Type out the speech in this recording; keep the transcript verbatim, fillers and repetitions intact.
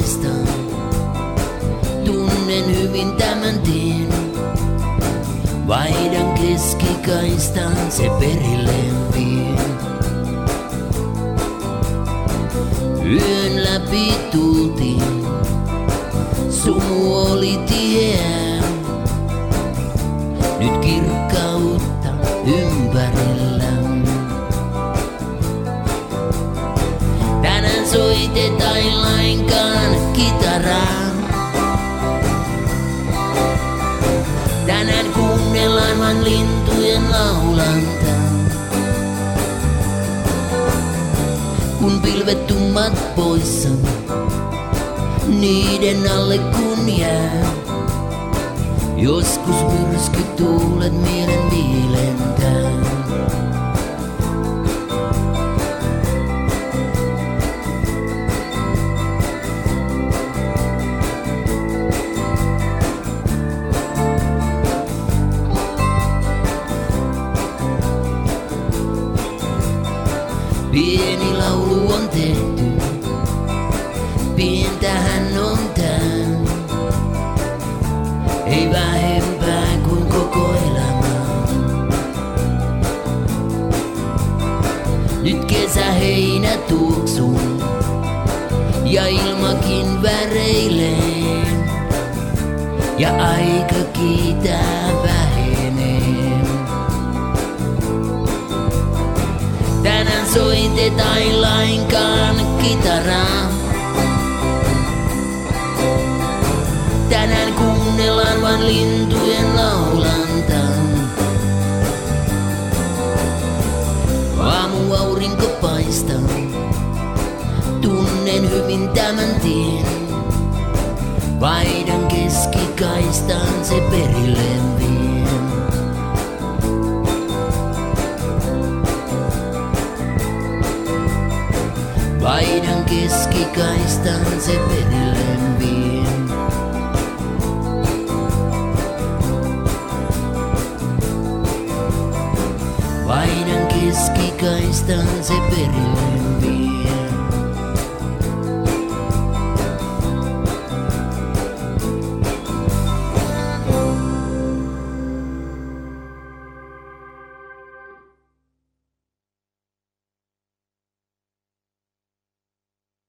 paistaa. Tunnen hyvin tämän tien. Vaihdan keskikaistaan, se perilleen vie. Yön läpi tultiin, sumu oli tie. Nyt kirkkautta ympärillä. Tänään soitetaan lainkaan kitaraa. Tänään kuunnellaan vaan lintujen laulanta. Kun pilvet tummat poissa, niiden alle kun jää. Joskus myrskyt tuulet mielen viilentää. Pieni laulu on tehty, pientähän on tää. Ei vähempää kuin koko elämä. Nyt kesä heinä tuoksuu ja ilmakin väreilee. Ja aika kiitää vähenee. Tänään soitetaan lainkaan kitaraa. Tänään kuunnellaan vaan lintujen laulanta. Aamu aurinko paistaa. Tunnen hyvin tämän tien. Vaihdan keskikaistaan, se perilleen vie. Vaihdan keskikaistaan, se perilleen vie. Vaihdan keskikaistaan, se perilleen.